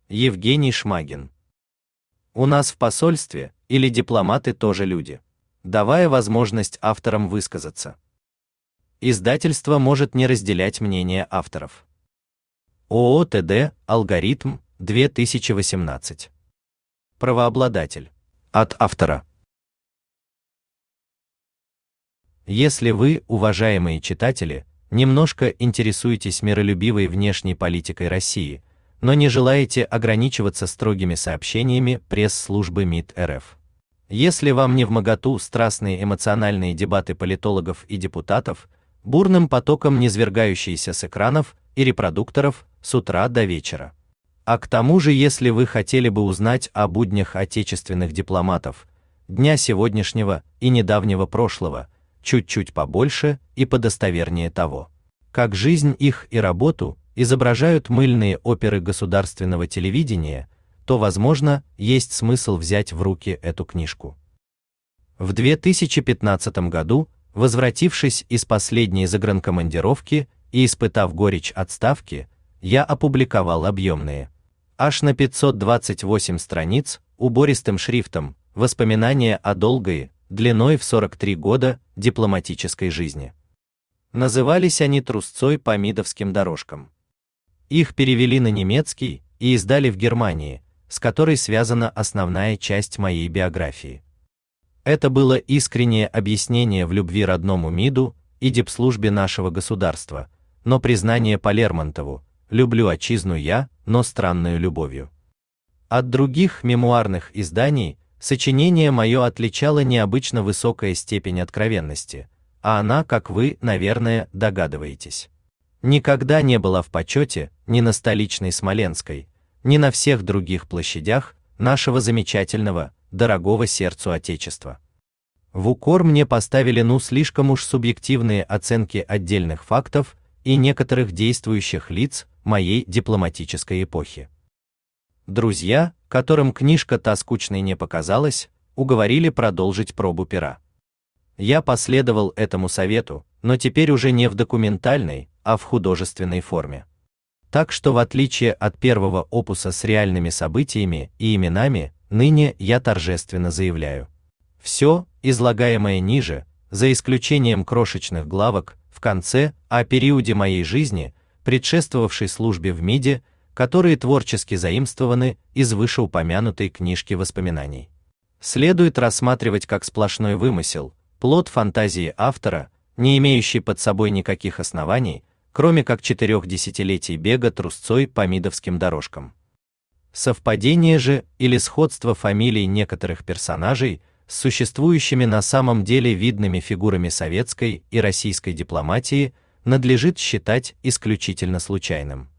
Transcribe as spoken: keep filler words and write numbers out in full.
Евгений Шмагин. У нас в посольстве или дипломаты тоже люди, давая возможность авторам высказаться. Издательство может не разделять мнение авторов. ООО ТД «Алгоритм», две тысячи восемнадцать. Правообладатель. От автора. Если вы, уважаемые читатели, немножко интересуетесь миролюбивой внешней политикой России, но не желаете ограничиваться строгими сообщениями пресс-службы МИД РФ. Если вам не вмоготу страстные эмоциональные дебаты политологов и депутатов, бурным потоком низвергающиеся с экранов и репродукторов с утра до вечера. А к тому же, если вы хотели бы узнать о буднях отечественных дипломатов, дня сегодняшнего и недавнего прошлого, чуть-чуть побольше и подостовернее того, как жизнь их и работу изображают мыльные оперы государственного телевидения, то, возможно, есть смысл взять в руки эту книжку. В две тысячи пятнадцатом году, возвратившись из последней загранкомандировки и испытав горечь отставки, я опубликовал объемные, аж на пятьсот двадцать восемь страниц, убористым шрифтом, воспоминания о долгой, длиной в сорок три года, дипломатической жизни. Назывались они трусцой по мидовским дорожкам. Их перевели на немецкий и издали в Германии, с которой связана основная часть моей биографии. Это было искреннее объяснение в любви родному МИДу и дипслужбе нашего государства, но признание по Лермонтову: «Люблю отчизну я, но странную любовью». От других мемуарных изданий сочинение мое отличало необычно высокая степень откровенности, а она, как вы, наверное, догадываетесь, никогда не была в почете ни на столичной Смоленской, ни на всех других площадях нашего замечательного, дорогого сердцу Отечества. В укор мне поставили ну слишком уж субъективные оценки отдельных фактов и некоторых действующих лиц моей дипломатической эпохи. Друзья, которым книжка та скучной не показалась, уговорили продолжить пробу пера. Я последовал этому совету, но теперь уже не в документальной, а в художественной форме. Так что, в отличие от первого опуса с реальными событиями и именами, ныне я торжественно заявляю: все, излагаемое ниже, за исключением крошечных главок в конце о периоде моей жизни, предшествовавшей службе в МИДе, которые творчески заимствованы из вышеупомянутой книжки воспоминаний, следует рассматривать как сплошной вымысел, плод фантазии автора, не имеющий под собой никаких оснований, кроме как четырех десятилетий бега трусцой по мидовским дорожкам. Совпадение же или сходство фамилий некоторых персонажей с существующими на самом деле видными фигурами советской и российской дипломатии надлежит считать исключительно случайным.